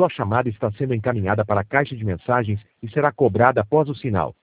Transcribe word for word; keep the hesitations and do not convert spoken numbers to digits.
Sua chamada está sendo encaminhada para a caixa de mensagens e será cobrada após o sinal.